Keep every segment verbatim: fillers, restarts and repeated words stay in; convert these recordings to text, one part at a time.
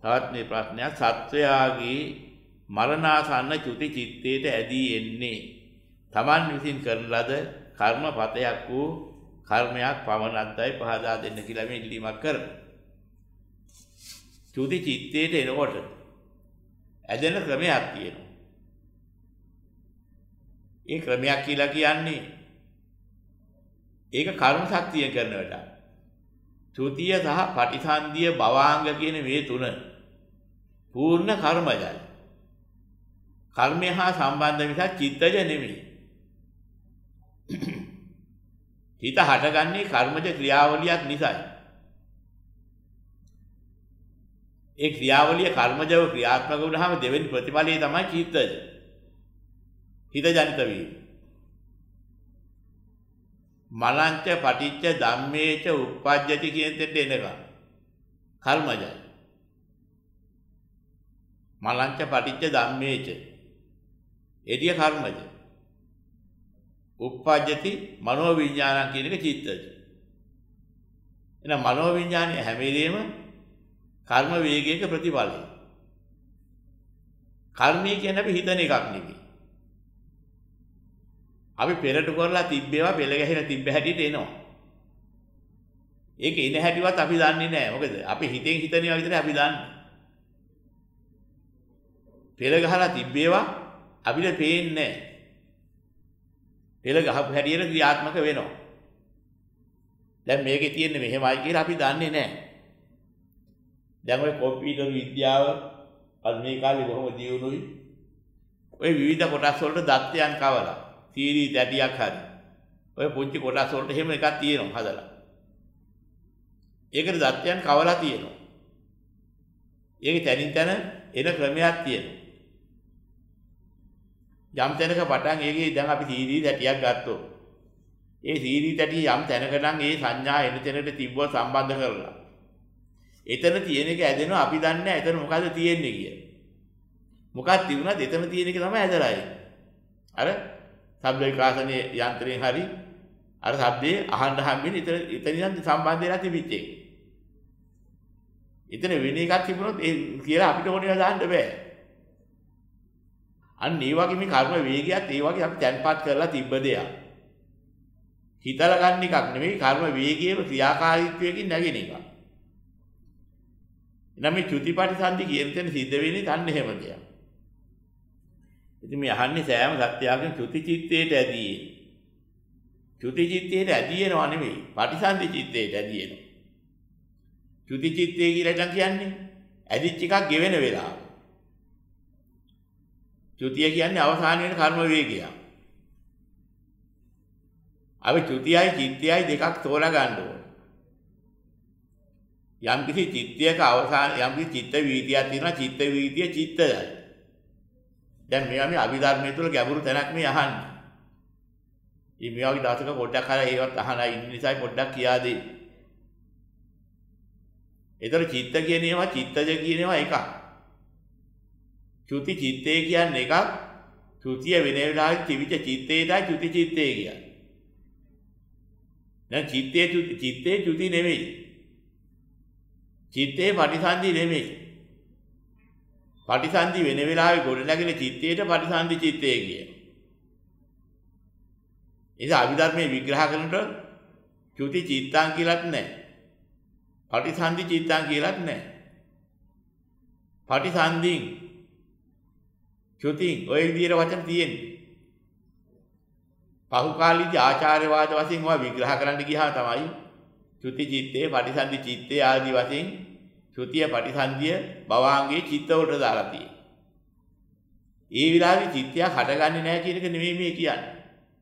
තවත් මේ ප්‍රශ්නයක් සත්වයාගේ මරණාසන්න චුති චිත්තයට ඇදී එන්නේ තමන් විසින් කරන ලද කර්මපතයක් වූ කර්මයක් පමණක්දයි පහදා දෙන්න කියලා මේ ඉල්ලීමක් කරනවා. චුති චිත්තයට එනකොට ඇදෙන ක්‍රමයක් තියෙනවා. ඒ ක්‍රමයක් කියලා කියන්නේ ඒක කර්ම ශක්තිය කරන වැඩක්. චුතිය සහ පටිසන්ධිය භවාංග කියන මේ තුන පූර්ණ කර්මජයි. කර්මය හා සම්බන්ධ නිසා චිත්තජ නෙමෙයි. හිත හටගන්නේ කර්මජ ක්‍රියාවලියක් නිසායි. ඒ ක්‍රියාවලිය කර්මජව ක්‍රියාත්මක වුණාම දෙවෙනි ප්‍රතිඵලය තමයි චිත්තජ. හිත ජනිත වීම. මලංච පටිච්ච ධම්මේච උප්පජ්ජති කියන දෙයට එනකම් කර්මජයි. මලංච පටිච්ච ධම්මේච එදිය කර්මජ. උප්පජ්ජති මනෝ විඥානං කියන එක චිත්තජ. එහෙනම් මනෝ විඥානය හැම වෙලෙම කර්ම වේගයක ප්‍රතිඵලයි. කර්මය කියන්නේ අපි හිතන එකක් නෙවෙයි. අපි පෙරට කරලා තිබ්බේවා පෙළ ගැහිලා තිබ්බ හැටියට එනවා. ඒක ඉන හැටිවත් අපි දන්නේ නැහැ. මොකද අපි හිතෙන් හිතනවා විතරයි අපි දන්නේ. පෙළ ගහලා තිබ්බේවා අපිට පේන්නේ නැහැ. පෙළ ගහපු හැටියට ක්‍රියාත්මක වෙනවා. දැන් මේකේ තියෙන්නේ මෙහෙමයි කියලා අපි දන්නේ නැහැ. දැන් ඔය කම්පියුටර් විද්‍යාව අද මේ කාලේ බොහොම දියුණුයි. ඔය විවිධ කොටස් වලට දත්තයන් කවලා සීරි දැටියක් හරි. ඔය පුංචි කොටස් වලට එහෙම එකක් තියෙනවා හදලා. ඒකට දත්තයන් කවලා තියෙනවා. ඒකේ තනින් තන එන ක්‍රමයක් තියෙනවා. යම් තැනක පටන් ඒකේ දැන් අපි සීරි දැටියක් ගත්තොත්. ඒ සීරි දැටිය යම් තැනක නම් ඒ සංඥා එන තැනට තිබ්බව සම්බන්ධ කරලා. එතන තියෙන එක ඇදෙනවා අපි දන්නේ නැහැ එතන මොකද්ද තියෙන්නේ කියලා. මොකක්ද තිබුණාද එතන තියෙන එක තමයි ඇදලා එන්නේ. අර ශබ්ද විකාශනයේ යන්ත්‍රයෙන් හරි අර ශබ්දේ අහන්න හම්බෙන්නේ එතන එතනින් සම්බන්ධ වෙලා තිබිච්ච එක. එතන වෙන එකක් තිබුණොත් ඒ කියලා අපිට ඕනේ දාන්න බෑ. අන්න ඒ වගේ මේ කර්ම වේගයත් ඒ වගේ අපි තැන්පත් කරලා තිබ්බ දෙයක්. හිතලා ගන්න එකක් නෙමෙයි කර්ම වේගයේම ක්‍රියාකාරීත්වයකින් නැගෙන එකක්. එනම් මේ චුතිපටිසන්ධි කියන තැන සිද්ධ වෙන්නේ තන්න එහෙම දෙයක්. ඉතින් මේ අහන්නේ සෑම සත්‍යයකින් චුති චිත්තයට ඇදී. චුති චිත්තයට ඇදී එනවා නෙමෙයි පටිසන්ධි චිත්තයට ඇදී එනවා. චුති චිත්තය කියලා කියන්නේ ඇදිච්ච එකක් ගෙවෙන වෙලාව. චුතිය කියන්නේ අවසාන වෙන කර්ම වේගය. අපි චුතියයි චිත්තයයි දෙකක් තෝරා ගන්න ඕනේ. යම් කිසි චිත්තයක අවසාන යම් කිසි චිත්ත වීතියක් තියෙනවා චිත්ත වීතිය චිත්තයයි. දැන් මේවා මේ අභිධර්මයේ තුල ගැඹුරු තැනක් මේ අහන්නේ. ඉතින් මේ වගේ දවසක පොඩ්ඩක් අර ඒවත් අහලා ඉන්න නිසා පොඩ්ඩක් කියා දෙන්න. ඒතර චිත්ත කියන ඒවා චිත්තජ කියන ඒවා එකක්. චුති චිත්තේ කියන්නේ එකක්. චුතිය වෙන වෙලාවෙ තිවිච්ච චිත්තේටයි චුති චිත්තේ කියන්නේ. දැන් චිත්තේ චුති චිත්තේ චුති නෙමෙයි. චිත්තේ පටිසන්ධි නෙමෙයි. පටිසන්ධි වෙන වෙලාවේ ගොඩ නැගෙන චිත්තේට පටිසන්ධි චිත්තේ කියන. ඒක අභිධර්මයේ විග්‍රහ කරනකොට චුති චිත්තං කියලාත් නැහැ. පටිසන්ධි චිත්තං කියලාත් නැහැ. පටිසන්ධින් චුතින් ඔය විදිහට වචන තියෙන්නේ. පහුකාලීදී ආචාර්යවාද වශයෙන් ඔය විග්‍රහ කරන්න ගියාම තමයි චුති චිත්තේ පටිසන්ධි චිත්තේ ආදී වශයෙන් චුතිය පටිසන්ධිය භවාංගයේ චිත්ත වලට දාලා තියෙන්නේ. ඒ විලාවේ චිත්තයක් හටගන්නේ නැහැ කියන එක නෙමෙයි මේ කියන්නේ.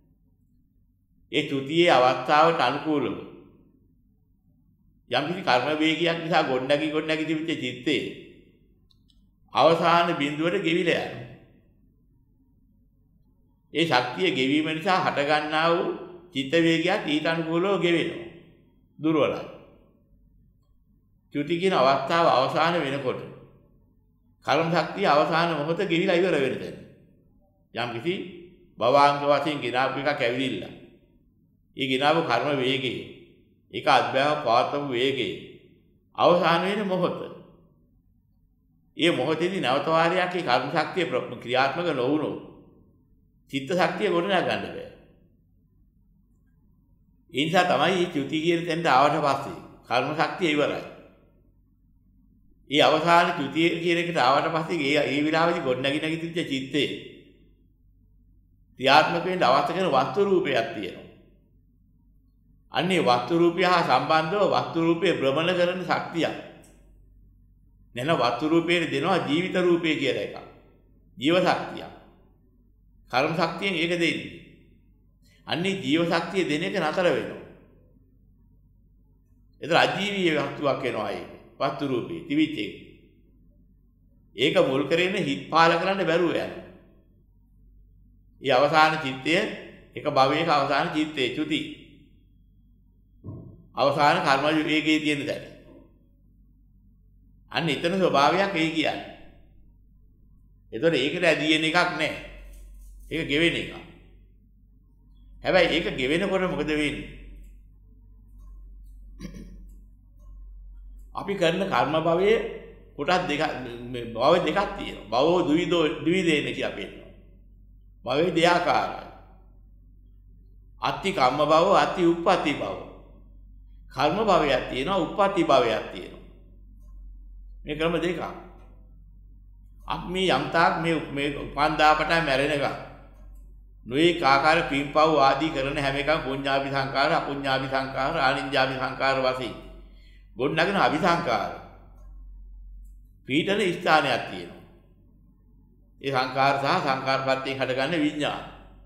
ඒ චුතියේ අවස්ථාවට අනුකූලව යම් කිසි කර්ම වේගයක් නිසා ගොඩනැගි ගොඩනැගි තිබිච්ච චිත්තේ අවසාන බිඳුවට ගෙවිලා යනවා. ඒ ශක්තිය ගෙවීම නිසා හටගන්නා වූ චිත්ත වේගයත් ඊට අනුකූලව ගෙවෙනවා. දුර්වලයි. චුති කියන අවස්ථාව අවසාන වෙනකොට කර්ම ශක්තිය අවසාන මොහොත ගෙවිලා ඉවර වෙන තැන. යම් කිසි භවාංග වශයෙන් ගිනාපු එකක් ඇවිදින්න. ඒ ගිනාපු කර්ම වේගය ඒක අත්බෑව පවත්වපු වේගය අවසාන වෙන මොහොත. ඒ මොහොතේදී නැවත වාරයක් ඒ කර්ම ශක්තිය ක්‍රියාත්මක නොවුණොත් චිත්ත ශක්තිය ගොඩනගා ගන්න බෑ. ඒ නිසා තමයි මේ චුති කියන තැනට ආවට පස්සේ කර්ම ශක්තිය ඉවරයි. ඒ අවසාන චුතිය කියන එකට ආවට පස්සේ ඒ ඒ විලාවේදී ගොඩනගින කිච්ච චිත්තේ ක්‍රියාත්මක වෙන්න අවශ්‍ය කරන වස්තු රූපයක් තියෙනවා. අන්නේ වස්තු රූපය හා සම්බන්ධව වස්තු රූපේ භ්‍රමණ කරන ශක්තියක්. නැන වස්තු රූපේ දෙනවා ජීවිත රූපේ කියලා එකක්. ජීව ශක්තියක්. කර්ම ශක්තියෙන් ඒක දෙන්නේ. අන්නේ ජීව ශක්තිය දෙන එක නතර වෙනවා. ඒතර අජීවී වස්තුවක් වෙනවා ඒක. වස්තු රූපේ තිවිච් එක. ඒක මුල් කරගෙන හිත් පාල කරන්න බැරුව යනවා. ඒ අවසාන චිත්තය එක භවයක අවසාන චිත්තේ චුති. අවසාන කර්ම වේගයේ තියෙන දැන. අන්න එතන ස්වභාවයක් ඒ කියන්නේ. ඒතකොට ඒකට ඇදීන එකක් නැහැ. ඒක ගෙවෙන එකක්. හැබැයි ඒක ගෙවෙනකොට මොකද වෙන්නේ? අපි කරන කර්ම භවයේ කොටස් දෙක භව දෙකක් තියෙනවා. භවෝ ද්විදෝ ද්විදේන කියලා පෙන්නනවා. භවයේ දෙආකාරයි. අත්ති කම්ම භව, අත්ති උප්පත්ති භව. කර්ම භවයක් තියෙනවා, උප්පත්ති භවයක් තියෙනවා. මේ ක්‍රම දෙකක්. අපි මේ යම්තාක් මේ මේ උපන්දාපට මැරෙනකම් නොයේ ආකාර පින්පව් ආදී කරන හැම එකම පුඤ්ඤාභි සංකාර, අපුඤ්ඤාභි සංකාර, ආනිඤ්ඤාභි සංකාර වශයෙන් ගොඩනගෙන අபிසංකාර පීඨන ස්ථානයක් තියෙනවා. ඒ සංකාර සහ සංකාරපත්‍යයෙන් හටගන්න විඥාන.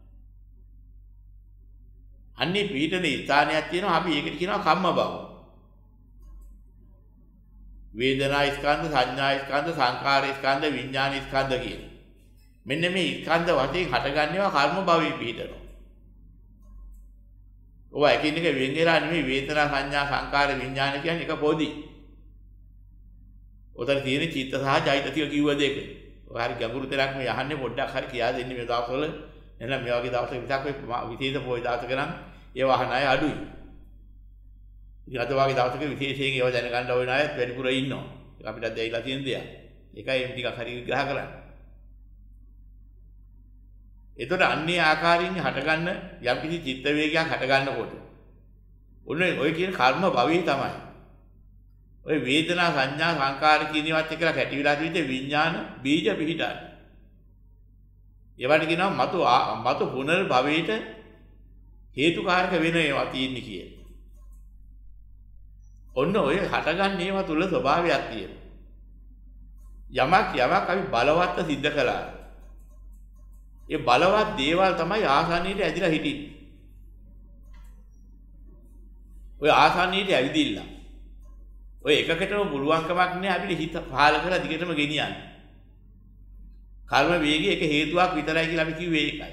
අන්නේ පීඨන ස්ථානයක් තියෙනවා. අපි ඒකට කියනවා කම්ම භව. වේදනා ස්කන්ධ, සංඥා ස්කන්ධ, සංකාර ස්කන්ධ, විඥාන ස්කන්ධ කියන. මෙන්න මේ ස්කන්ධ වශයෙන් හටගන්නේවා කර්ම භවයේ පිහිටනවා. ඔය එකින් එක වෙන් වෙලා නෙමෙයි වේදනා, සංඥා, සංකාර, විඥාන කියන්නේ එක පොදි. උතන තියෙන චිත්ත සහ චෛතසික කිව්ව දෙක. ඔය හරි ගැඹුරු තරක් මේ අහන්නේ පොඩ්ඩක් හරි කියා දෙන්නේ මේ දවස්වල. එහෙනම් මේ වගේ දවසක විතරක් ඔය විශේෂ පොයි දාතක නම් ඒ වහන අය අඩුයි. ඉතින් අද වගේ දවසක විශේෂයෙන් ඒව දැනගන්න ඕන අයත් වැඩිපුර ඉන්නවා. ඒක අපිට දැයිලා තියෙන දෙයක්. ඒකයි මේ ටිකක් හරි විග්‍රහ කරන්නේ. එතකොට අන්නේ ආකාරයෙන් හටගන්න යම්කිසි චිත්ත වේගයක් හටගන්නකොට ඔන්න ඔය කියන කර්ම භවයේ තමයි. ඔය වේදනා සංඥා සංකාර කියන ඒවාත් එක්කලා කැටි විලා තියෙද්දි විඥාන බීජ පිහිටන්නේ. ඒවට කියනවා මතු මතු පුනර් භවයට හේතුකාරක වෙන ඒවා තියෙන්නේ කිය. ඔන්න ඔය හටගන්න ඒවා තුල ස්වභාවයක් තියෙනවා. යමක් යමක් අපි බලවත් සිද්ධ කළා. ඒ බලවත් දේවල් තමයි ආසන්නීට ඇදිලා හිටින්නේ. ඔය ආසන්නීට ඇවිදින්න. ඔය එකකටම පුළුවන්කමක් නෑ අපිට හිත පහල කරලා දිගටම ගෙනියන්න. කර්ම වේගය එක හේතුවක් විතරයි කියලා අපි කිව්වේ ඒකයි.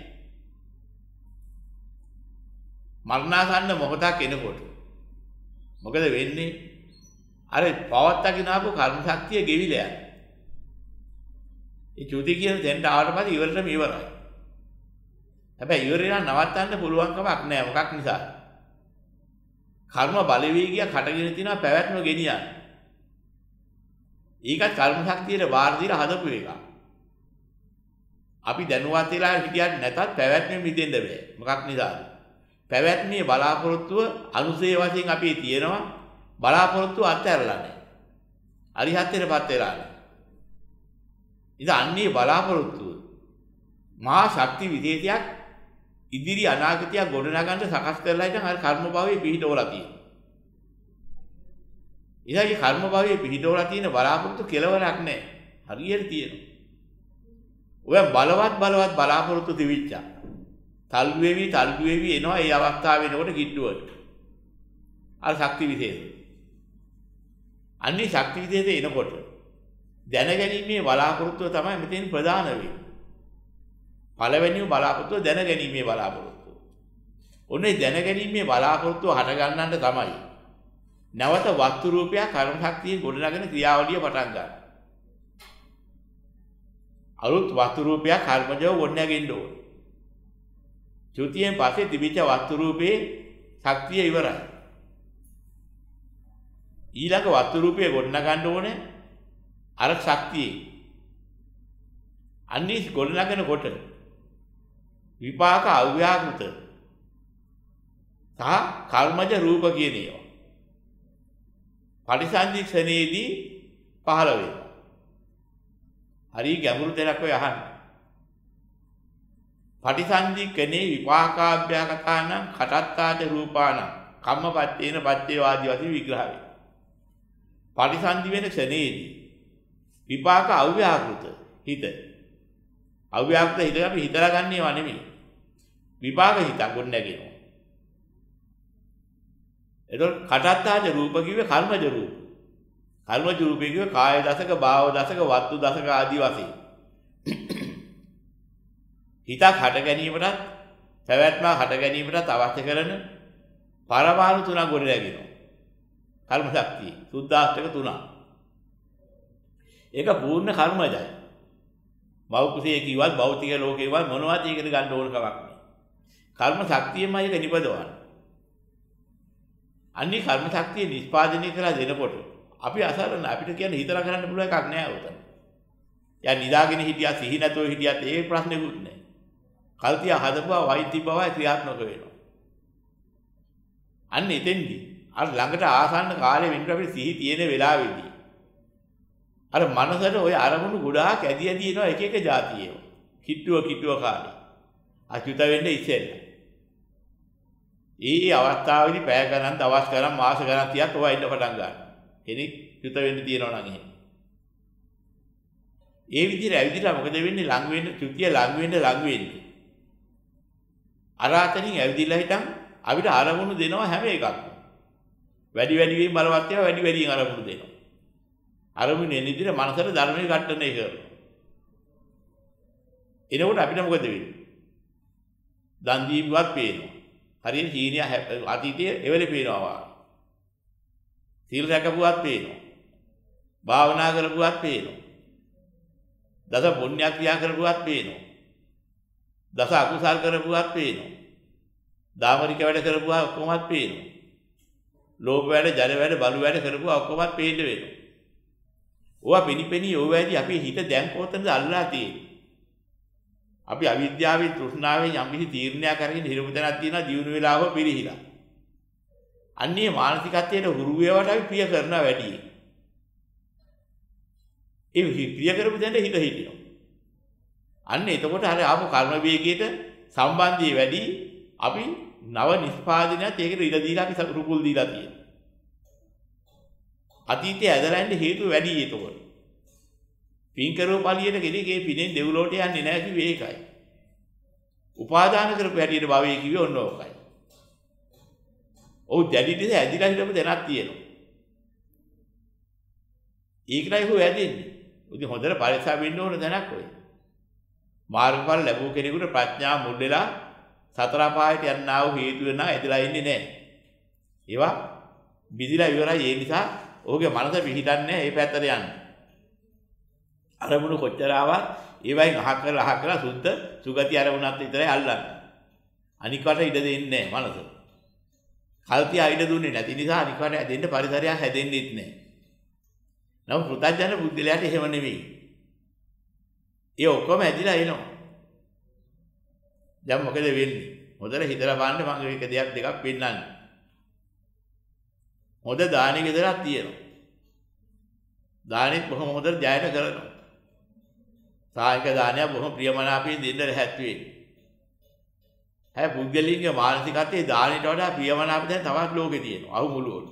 මරණාසන්න මොහොතක් එනකොට මොකද වෙන්නේ? අර පවත්තකින් ආපු කර්ම ශක්තිය ගෙවිලා යනවා. ඒ චුති කියන දෙන්න ආවට පස්සේ ඉවරටම ඉවරයි. හැබැයි ඉවරේලා නවත්තන්න පුළුවන් කමක් නැහැ. මොකක් නිසාද? කර්ම බලවේගයක් හටගෙන තිනවා පැවැත්ම ගෙනියන්න. ඒකත් කර්ම ශක්තියට වාර දීලා හදපු එකක්. අපි දැනුවත් වෙලා හිටියත් නැතත් පැවැත්මෙන් මිදෙන්න බෑ. මොකක් නිසාද? පැවැත්මේ බලාපොරොත්තුව අනුසේ වශයෙන් අපි තියෙනවා. බලාපොරොත්තුව අත්හැරලා නැහැ. අරිහත්ත්වයටපත් වෙලා නැහැ. ඉතින් අන්නේ බලාපොරොත්තුව මහා ශක්ති විදේශයක් ඉදිරි අනාගතයක් ගොඩනගන්න සකස් කරලා ඉතින් අර කර්ම භවයේ පිහිටවලා තියෙනවා. ඉතින් කර්ම භවයේ පිහිටවලා තියෙන බලාපොරොත්තු කෙලවරක් නැහැ. හරියට තියෙනවා. ඔය බලවත් බලවත් බලාපොරොත්තු තිබිච්චා. තල්ලු වෙවි තල්ලු වෙවි එනවා ඒ අවස්ථාව වෙනකොට කිට්ටුවට. අර ශක්ති විදේශය. අන්නේ ශක්ති විදේශය එනකොට දැනගැනීමේ බලාපොරොත්තුව තමයි මෙතෙන් ප්‍රධාන වෙන්නේ. පළවෙනිම බලාපොරොත්තුව දැනගැනීමේ බලාපොරොත්තුව. ඔන්නේ දැනගැනීමේ බලාපොරොත්තුව හට ගන්නන්න තමයි නැවත වස්තු රූපයක් කර්ම ශක්තිය ගොඩනගෙන ක්‍රියාවලිය පටන් ගන්න. අලුත් වස්තු රූපයක් කර්මජව ගොඩනගෙන්න ඕනේ. චුතියෙන් පස්සේ තිබිච්ච වස්තු රූපේ ශක්තිය ඉවරයි. ඊළඟ වස්තු රූපය ගොඩනගන්න ඕනේ අර ශක්තියේ අනිස් ගොඩනගනකොට විපාක අව්‍යාකෘත සහ කර්මජ රූප කියන ඒවා පටිසන්ධි ක්ෂණයේදී පහළ වෙනවා. හරි ගැඹුරු දෙයක් ඔය අහන්න. පටිසන්ධි ක්ෂණේ විපාකාභ්‍යාකතාන කටත්තාච රූපාන කම්මපත්තේන පත්තේ වාදී වශයෙන් විග්‍රහ වේ. පටිසන්ධි වෙන ක්ෂණයේදී විපාක අව්‍යාකෘත හිත අව්‍යාකෘත හිත අපි හිතලා ගන්න ඒවා නෙමෙයි. විපාක හිතක් ගොඩ නැගෙනවා. එතකොට කටත්තාජ රූප කිව්වේ කර්මජ රූප. කර්මජ රූපේ කිව්වේ කාය දසක, භාව දසක, වස්තු දසක ආදී වශයෙන්. හිතක් හට ගැනීමටත්, පැවැත්ම හට ගැනීමටත් අවශ්‍ය කරන පරමාණු තුනක් ගොඩ නැගෙනවා. කර්ම ශක්තිය, සුද්ධාෂ්ටක තුනක්. ඒක පූර්ණ කර්මජයි. මෞඛ්‍යයේ කිව්වත්, භෞතික ලෝකේ කිව්වත් මොනවද ඒකට ගන්න ඕන කමක් නෑ. කර්ම ශක්තියමයි ඒක නිපදවන්නේ. අන්නේ කර්ම ශක්තිය නිෂ්පාදනය කරලා දෙනකොට අපි අසරණ අපිට කියන හිතලා කරන්න පුළුවන් එකක් නෑ උතන. යා නිදාගෙන හිටියා සිහි නැතුව හිටියත් ඒ ප්‍රශ්නෙකුත් නෑ. කල්තිය හදපුවා වෛද්‍ය බවයි ක්‍රියාත්මක වෙනවා. අන්න එතෙන්දී අර ළඟට ආසන්න කාලෙ වෙන්න අපිට සිහි තියෙන වෙලාවෙදී අර මනසට ওই අරමුණු ගොඩාක් ඇදි ඇදි එනවා එක එක જાතියේව. කිට්ටුව කිට්ටුව කාලේ. අචුත වෙන්නේ ඉස්සෙල්ලා. ඒ අවස්ථාවේදී පැය ගණන්, දවස් ගණන්, මාස ගණන් තියත් ඔය ඉන්න පටන් ගන්නවා. කෙනෙක් චුත වෙන්න තියනවා නම් එහෙම. ඒ විදිහට ඇවිදලා මොකද වෙන්නේ? ලඟ වෙන්න, චුතිය ලඟ වෙන්න ලඟ වෙන්නේ. අර අතරින් ඇවිදලා හිටන් අපිට අරමුණු දෙනවා හැම එකක්ම. වැඩි වැඩි වෙමින් බලවත් ඒවා වැඩි වැඩියෙන් අරමුණු දෙනවා. අරමුණ එන විදිහට මනසට ධර්මයේ ඝට්ටණය කරනවා. එනකොට අපිට මොකද වෙන්නේ? දන් දීපුවත් පේනවා. හරියට හීනිය අතීතයේ එවලේ පේනවා. සීල් රැකපුවත් පේනවා. භාවනා කරපුවත් පේනවා. දස පුණ්‍ය ක්‍රියා කරපුවත් පේනවා. දස අකුසල් කරපුවත් පේනවා. දාමරික වැඩ කරපුවා ඔක්කොමත් පේනවා. ලෝභ වැඩ, ජල වැඩ, බලු වැඩ කරපුවා ඔක්කොමත් පේන්න වෙනවා. ඕවා පිනිපෙනි ඕවැදී අපේ හිත දැන් කොතනද අල්ලලා තියෙන්නේ? අපි අවිද්‍යාවෙන්, තෘෂ්ණාවෙන් යම් කිසි තීරණයක් අරගෙන හිරපු තැනක් තියෙනවා ජීවුන වේලාව පිරිහිලා. අන්නේ මානසිකත්වයට හුරු වේවට අපි ප්‍රිය කරනවා වැඩි. ඒ ප්‍රිය කරපු දෙන්න හිත හිටිනවා. අන්න එතකොට අර ආපු කර්ම වේගයට සම්බන්ධය වැඩි. අපි නව නිෂ්පාදනයත් ඒකට ඉඩ දීලා අපි රුකුල් දීලා තියෙනවා. අතීතයේ ඇදලා යන්න හේතු වැඩි ඒතකොට. පින් කරව පළියට කෙනෙක්ගේ පිනෙන් දෙව්ලොවට යන්නේ නැහැ කිව්වේ ඒකයි. උපාදාන කරපු හැටියට භවයේ කිව්වේ ඔන්න ඕකයි. ඔව් දැඩිට ඇදිලා හිටපු දෙනක් තියෙනවා. ඒකයි හොය ඇදෙන්නේ. උදේ හොඳට පරිස්සම් වෙන්න ඕන දැනක් ඔය. මාර්ගඵල ලැබුව කෙනෙකුට ප්‍රඥා මුල් වෙලා සතර පායට යන්නා වූ හේතු වෙනා ඇදලා ඉන්නේ නැහැ. ඒවා විදිලා ඉවරයි. ඒ නිසා ඔහුගේ මනස පිහිටන්නේ නැහැ ඒ පැත්තට යන්න. අරමුණු කොච්චර ආවත් ඒවයින් අහ කරලා අහ කරලා සුද්ධ සුගති අරමුණත් විතරයි අල්ලන්නේ. අනිකට ඉඩ දෙන්නේ නැහැ මනස. කල්තිය ඉඩ දුන්නේ නැති නිසා අනිකට ඇදෙන්න පරිසරයක් හැදෙන්නෙත් නැහැ. නමුත් පුතඥ බුද්ධලයට එහෙම නෙවෙයි. ඒ ඔක්කොම ඇදිලා එනවා. දැන් මොකද වෙන්නේ? හොඳට හිතලා බලන්න මම මේක දෙයක් දෙකක් පෙන්නන්නේ. හොඳ දානෙ ගෙදරක් තියෙනවා. දානෙත් බොහොම හොඳට ජයන කරනවා. සායක දානය බොහොම ප්‍රියමනාපයෙන් දෙන්න හැත්වේ. හැබැයි පුද්ගලිකගේ මානසිකත්වයේ දානෙට වඩා ප්‍රියමනාප දැන් තවත් ලෝකේ තියෙනවා. අහු මුලවල.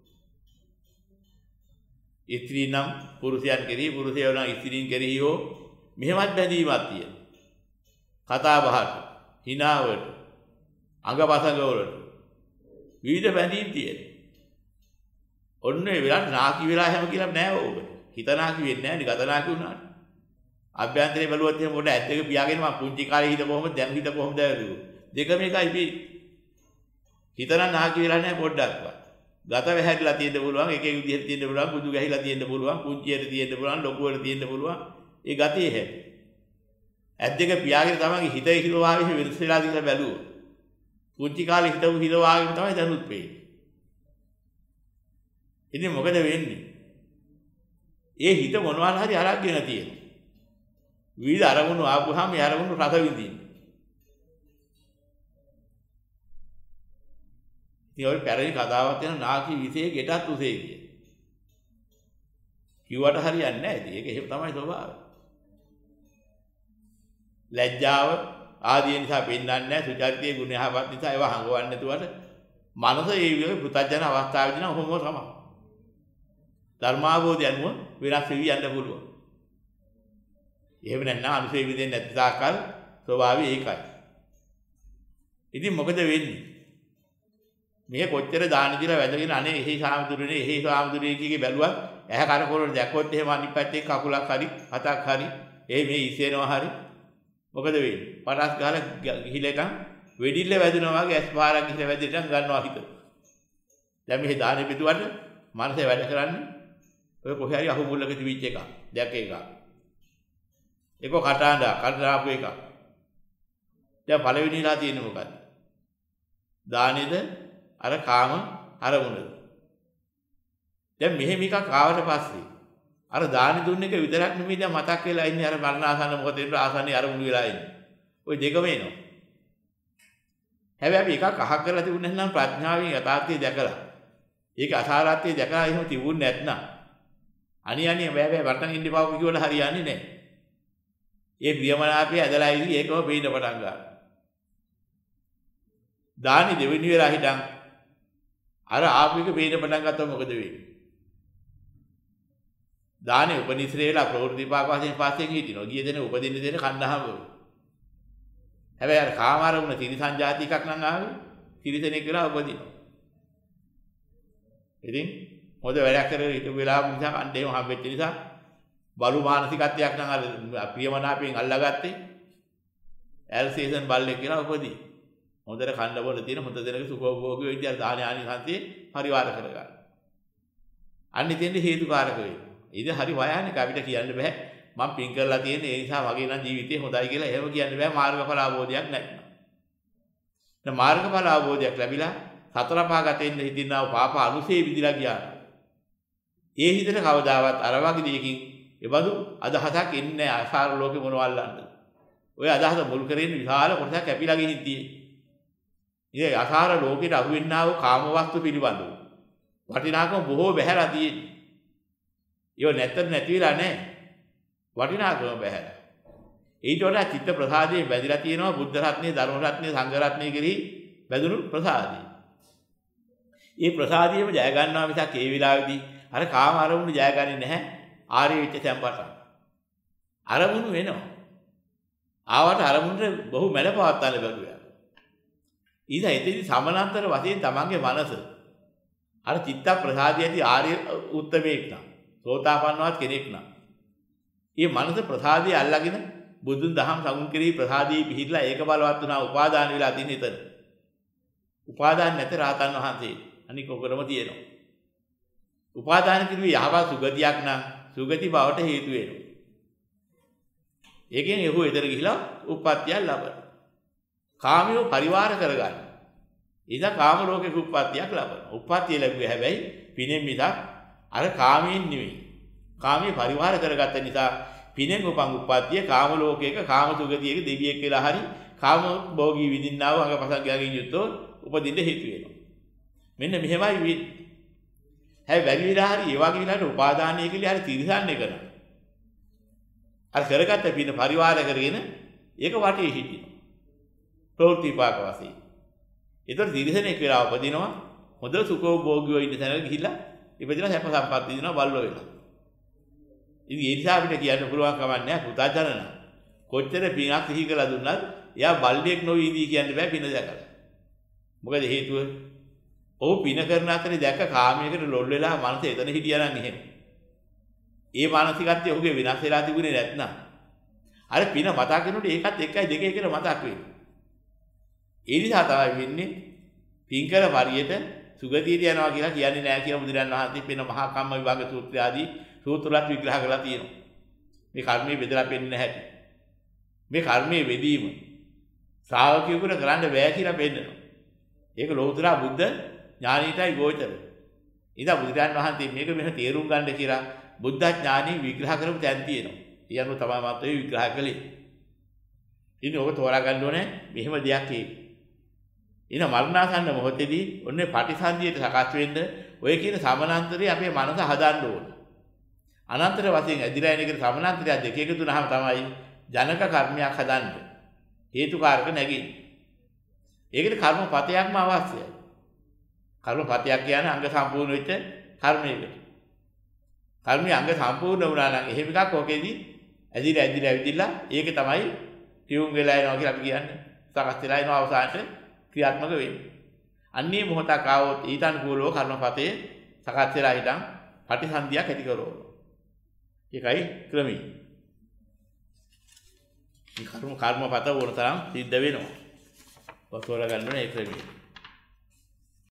ස්ත්‍රී නම් පුරුෂයන් කෙරෙහි, පුරුෂයෝ නම් ස්ත්‍රීන් කෙරෙහි හෝ මෙහෙමත් බැඳීමක් තියෙනවා. කතා බහට, හිනාවට, අංගපසංග වලට විවිධ බැඳීම් තියෙනවා. ඔන්න ඒ වෙලාවට නාකි වෙලා හැම කියලා නෑ ඕක. හිත නාකි වෙන්නේ නෑනේ, ගත නාකි වුණාට. අභ්‍යන්තරේ බලුවත් එහෙම පොඩ ඇත් දෙක පියාගෙන මම පුංචි කාලේ හිත කොහොමද දැන් හිත කොහොමද ඇවිල්ලා. දෙකම එකයි මේ. හිත නම් නාකි වෙලා නෑ පොඩ්ඩක්වත්. ගත වැහැරිලා තියෙන්න පුළුවන්, එක එක විදිහට තියෙන්න පුළුවන්, කුදු ගැහිලා තියෙන්න පුළුවන්, පුංචියට තියෙන්න පුළුවන්, ලොකුවට තියෙන්න පුළුවන්. ඒ ගතිය හැටි. ඇත් දෙක පියාගෙන තමයි හිත හිතවාගේ වෙනස් වෙලා දිහලා බැලුවා. පුංචි කාලේ හිතපු හිතවාගේම තමයි දැනුත් වෙන්නේ. ඉතින් මොකද වෙන්නේ? ඒ හිත මොනවා හරි අරගෙන තියෙනවා. විවිධ අරමුණු ආපුවාම මේ අරමුණු රස විඳින්න. ඉතින් ඔය පැරණි කතාවක් තියෙන නාකි විසේ ගෙටත් උසේ කිය. කිව්වට හරියන්නේ නැහැ. ඉතින් ඒක එහෙම තමයි ස්වභාවය. ලැජ්ජාව ආදී නිසා පෙන්වන්නේ නැහැ. සුචරිතයේ ගුණ යහපත් නිසා ඒවා හංගවන්නේ නැතුවට මනස ඒ විදිහේ පුතඥ අවස්ථාවේදී නම් ඔහොම තමයි. ධර්මාභෝධය අනුව වෙනස් වෙවි යන්න පුළුවන්. එහෙම නැත්නම් අනුසේ විදෙන්නේ නැති තාක්කල් ස්වභාවය ඒකයි. ඉතින් මොකද වෙන්නේ? මේ කොච්චර දාන දීලා වැදගෙන අනේ එහි සාමුදුරනේ එහි සාමුදුරේ කීකේ බැලුවත් ඇහැ කරකොරන දැක්කොත් එහෙම අනිත් පැත්තේ කකුලක් හරි හතක් හරි ඒ මේ ඉස්සෙනවා හරි මොකද වෙන්නේ? පටස් ගහලා ගිහිලකම් වෙඩිල්ල වැදුනා වගේ ඇස් පාරක් ගිහිලා වැදිටන් ගන්නවා හිත. දැන් මේ දානේ පිටුවට මනසේ වැඩ කරන්නේ ඔය කොහේ හරි අහු මුල්ලක තිබිච්ච එක. දැක්ක එක. ඒක කටාඬා කඩාපු එක. දැන් පළවෙනිලා තියෙන්නේ මොකද්ද? දානෙද අර කාම අරමුණද. දැන් මෙහෙම එකක් ආවට පස්සේ අර දානි දුන්න එක විතරක් නෙමෙයි දැන් මතක් වෙලා ඉන්නේ අර මරණ ආසන්න මොකද වෙන ආසන්නේ අරමුණු වෙලා ඉන්නේ. ওই දෙකම එනවා. හැබැයි අපි එකක් අහක් කරලා තිබුණේ නැත්නම් ප්‍රඥාවෙන් යථාර්ථය දැකලා. ඒක අසාරත්වය දැකලා එහෙම තිබුණේ නැත්නම් අනි අනි බෑ බෑ වටන් ඉන්න පාව කිව්වල හරියන්නේ නැහැ. ඒ ප්‍රියමනාපය ඇදලා ඉවි ඒකම පේන්න පටන් ගන්නවා. දානි දෙවෙනි වෙලා හිටන් අර ආපු එක පේන්න පටන් ගත්තොත් මොකද වෙන්නේ? දානේ උපනිශ්‍රේලා ප්‍රවෘත්ති විපාක වශයෙන් පස්සේ හිටිනවා. ගිය දෙන උපදින්න දෙන කණ්ඩායම. හැබැයි අර කාමාරුණ තිරිසන් જાති එකක් නම් ආවේ තිරිසනෙක් වෙලා උපදිනවා. ඉතින් මොකද වැඩක් කරගෙන හිටපු වෙලාව නිසා කණ්ඩේම හම්බෙච්ච නිසා බලු මානසිකත්වයක් නම් අර ප්‍රියමනාපයෙන් අල්ලාගත්තේ ඇල්සේසන් බල්ලෙක් කියලා උපදී. හොඳට කන්න බොන තියෙන හොඳ දෙනක සුඛෝභෝගී විද්‍යාව දාන ආනිසංසයේ පරිවාර කරගන්න. අන්න ඉතින් හේතුකාරක වෙයි. ඉතින් හරි වයානික අපිට කියන්න බෑ මම පින් කරලා තියෙන ඒ නිසා මගේ නම් ජීවිතේ හොඳයි කියලා එහෙම කියන්න බෑ මාර්ගඵල අවබෝධයක් නැත්නම්. දැන් මාර්ගඵල අවබෝධයක් ලැබිලා සතර පහ ගතෙන්න හිතින්නා පාප අනුසේ විදිලා ගියා. ඒ හිතට කවදාවත් අර වගේ දෙයකින් එබඳු අදහසක් එන්නේ නැහැ අසාර ලෝකෙ මොනවල්ලන්නද. ඔය අදහස මුල් කරගෙන විශාල කොටසක් කැපිලා ගිහින් තියෙන්නේ. ඉතින් අසාර ලෝකෙට අහු වෙන්නා වූ කාම වස්තු පිළිබඳව වටිනාකම බොහෝ බැහැලා තියෙන්නේ. ඒව නැත්තර නැති වෙලා නැහැ. වටිනාකම බැහැලා. ඊට වඩා චිත්ත ප්‍රසාදයේ බැඳිලා තියෙනවා බුද්ධ රත්නයේ ධර්ම රත්නයේ සංඝ රත්නයේ කෙරෙහි බැඳුණු ප්‍රසාදය. මේ ප්‍රසාදියම ජය ගන්නවා මිසක් ඒ විලාවේදී අර කාම අරමුණු ජය ගන්නේ නැහැ. ආර්ය විච්ඡ සම්පතන. අරමුණු වෙනවා. ආවට අරමුණට බහු මැඩ පවත්තන්න බැරුවා. ඊට එතෙදි සමනන්තර වශයෙන් තමන්ගේ මනස අර චිත්ත ප්‍රසාදයේදී ආර්ය උත්තමයෙක් නම් සෝතාපන්නවත් කෙනෙක් නම් මේ මනස ප්‍රසාදයේ අල්ලාගෙන බුදුන් දහම් සමුන් කෙරෙහි ප්‍රසාදයේ පිහිටලා ඒක බලවත් වුණා උපාදාන වෙලා තියෙන එතන. උපාදාන නැත රහතන් වහන්සේ අනික ඔකරම තියෙනවා. උපාදාන කිරුවේ යහපත් සුගතියක් නම් සුගති බවට හේතු වෙනවා. ඒකෙන් එහු එතර ගිහිලා උප්පත්තියක් ලබන. කාමියව පරිවාර කරගන්න. ඉතින් කාම ලෝකෙක උප්පත්තියක් ලබන. උප්පත්තිය ලැබුවේ හැබැයි පිනෙන් මිසක් අර කාමයෙන් නෙවෙයි. කාමයේ පරිවාර කරගත්ත නිසා පිනෙන් උපන් උප්පත්තිය කාම ලෝකයක කාම සුගතියක දෙවියෙක් කියලා හරි කාම භෝගී විඳින්නා වූ අංගපසංගයන්ගෙන් යුක්තව උපදින්න හේතු වෙනවා. මෙන්න මෙහෙමයි වෙන්නේ. හැබැයි වැඩි විලා හරි ඒ වගේ විලාට උපාදානය කියලා හරි තිරසන්නේ කරනවා. අර කරගත්ත පින පරිවාර කරගෙන ඒක වටේ හිටිනවා. ප්‍රවෘත්ති විපාක වශයෙන්. ඒතර තිරසනෙක් වෙලා උපදිනවා හොඳ සුඛෝභෝගීව ඉන්න තැනක ගිහිල්ලා ඉපදිලා සැප සම්පත් විඳිනවා බල්ලෝ වෙලා. ඉතින් ඒ නිසා අපිට කියන්න පුළුවන් කමක් නැහැ පුතාජනන. කොච්චර පිනක් සිහි කළා දුන්නත් එයා බල්ලෙක් නොවි ඉඳී කියන්න බෑ පින දැකලා. මොකද හේතුව? ඔහු පින කරන අතරේ දැක්ක කාමයකට ලොල් වෙලා මනස එතන හිටියා නම් එහෙම. ඒ මානසිකත්වය ඔහුගේ විනාශ වෙලා තිබුණේ නැත්නම් අර පින මතක් කරනකොට ඒකත් එකයි දෙකයි කියලා මතක් වෙන්නේ. ඒ නිසා තමයි වෙන්නේ පින් කර පරියට සුගතියට යනවා කියලා කියන්නේ නැහැ කියලා බුදුරජාණන් වහන්සේ පින මහා කම්ම විභාග සූත්‍රය ආදී සූත්‍රවලත් විග්‍රහ කරලා තියෙනවා. මේ කර්මයේ බෙදලා පෙන්නන හැටි. මේ කර්මයේ වෙදීම ශ්‍රාවකයෙකුට කරන්න බෑ කියලා පෙන්නනවා. ඒක ලෝතර බුද්ධ ඥානීයටයි ගෝචර. ඉතින් බුදුරජාණන් වහන්සේ මේක මෙහෙම තේරුම් ගන්න කියලා බුද්ධ ඥානෙ විග්‍රහ කරපු තැන් තියෙනවා. ඒ අනුව තමයි මම ඒ විග්‍රහ කළේ. ඉතින් ඔබ තෝරා ගන්න ඕනේ මෙහෙම දෙයක් ඒ. ඉන මරණාසන්න මොහොතේදී ඔන්නේ පටිසන්ධියට සකස් වෙන්න ඔය කියන සමානාන්තරය අපේ මනස හදන්න ඕන. අනන්තර වශයෙන් ඇදිලා එන එකට සමානාන්තරය දෙක එකතු වුනහම තමයි ජනක කර්මයක් හදන්න. හේතුකාරක නැගින්නේ. ඒකට කර්මපතයක්ම අවශ්‍යයි. කර්මපතයක් කියන්නේ අංග සම්පූර්ණ වෙච්ච කර්මයකට. කර්මයේ අංග සම්පූර්ණ වුණා නම් එහෙම එකක් ඔකේදී ඇදිලා ඇදිලා ඇවිදිලා ඒක තමයි ටියුම් වෙලා එනවා කියලා අපි කියන්නේ. සකස් වෙලා එනවා අවසානට ක්‍රියාත්මක වෙන්නේ. අන්නේ මොහොතක් ආවොත් ඊට අනුකූලව කර්මපතේ සකස් වෙලා ඉඳන් පටිසන්ධියක් ඇති කරනවා. ඒකයි ක්‍රමී. මේ කර්ම කර්මපත වුණ තරම් සිද්ධ වෙනවා. වතෝර ගන්න ඕනේ ඒ ක්‍රමී.